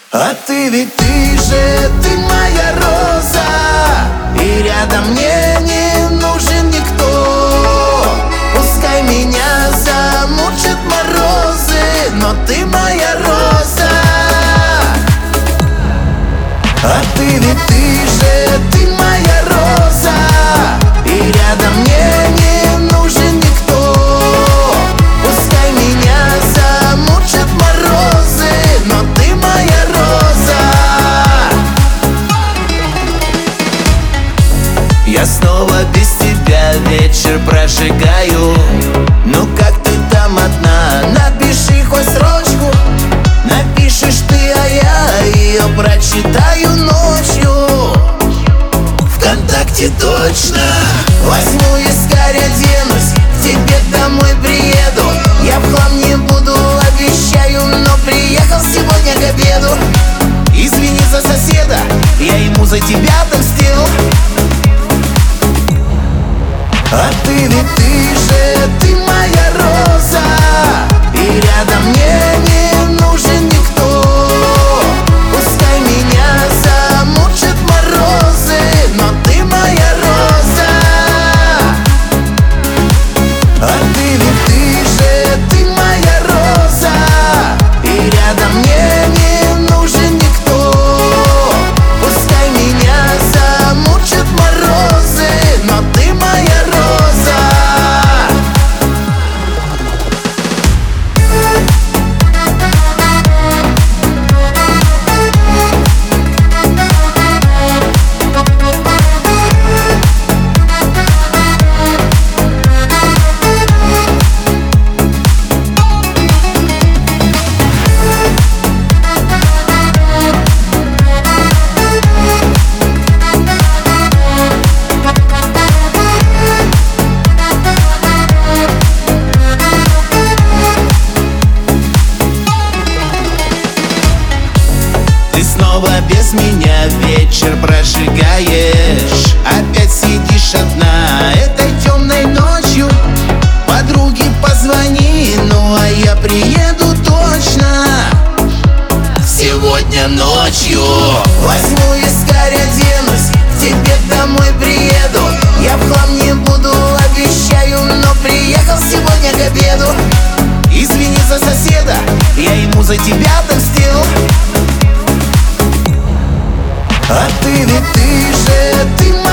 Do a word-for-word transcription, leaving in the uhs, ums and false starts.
А ты ведь ты же, ты моя роза, и рядом мне не нужен никто. Пускай меня замучат морозы, но ты моя роза. А ты ведь ты же, ты моя роза, и рядом мне не нужен никто. Пускай меня замучат морозы, но ты моя роза. Я снова без тебя вечер прожигаю. Ну как ты там одна? Напиши хоть строчку. Напишешь ты, а я ее прочитаю ночью. ВКонтакте точно. Возьму искарь, оденусь, к тебе домой приеду. Я в хлам не буду, обещаю, но приехал сегодня к обеду. Извини за соседа, я ему за тебя отомстил. А ты ведь ты же, ты моя роза, и рядом мне не нужен никто. Пускай меня замучат морозы, но ты моя роза. А ты ведь ты же, ты моя роза, и рядом мне не нужен никто. Пускай меня замучат морозы, но ты моя роза. Ты снова без меня вечер прожигаешь. Опять сидишь одна этой темной ночью. Подруге позвони, ну а я приеду точно сегодня ночью. Возьму искарь, оденусь, к тебе домой приеду. Я в хлам не буду, обещаю, но приехал сегодня к обеду. Извини за соседа, я ему за тебя отомстил. А ты ведь ты же, ты моя